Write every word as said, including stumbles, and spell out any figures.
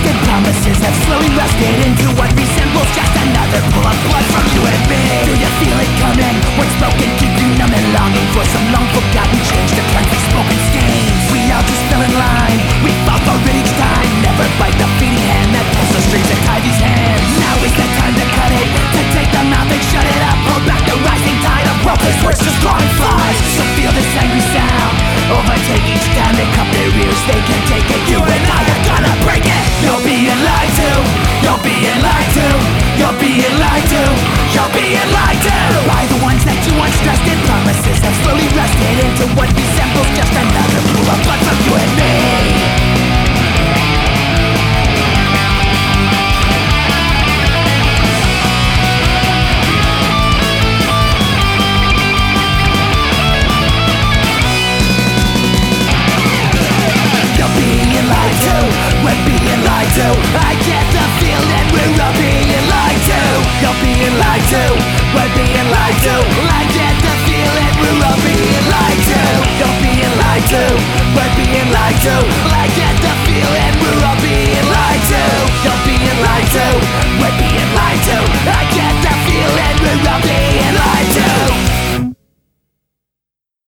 trusted promises have slowly rusted into what resembles just another pool of blood from you and me. Do you feel it coming? What's broken keep you numb and longing for some long forgotten change to cleanse these smoking stains. We all just fell in line, we fall for it each time. Never bite the feeding hand that pulls the strings and tie these hands. Now is the time to cut it, to take them out and shut it up. Hold back the rising tide of broken voices drawing flies. So feel this angry sound overtake each time they cup their ears. They can't take it, you and I are gonna break it. You're being lied to, you're being lied to, you're being lied to, you're being lied to by the ones that you once trusted. Promises have slowly rusted into what resembles just another pool of blood from you and me. We're being lied to. I get the feeling we're all being lied to. You're being lied to. We're being lied to. I get the feeling we're all being lied to. You're being lied to. We're being lied to. I get the feeling we're all being lied to. You're being lied to. We're being lied to. I get the feeling we're all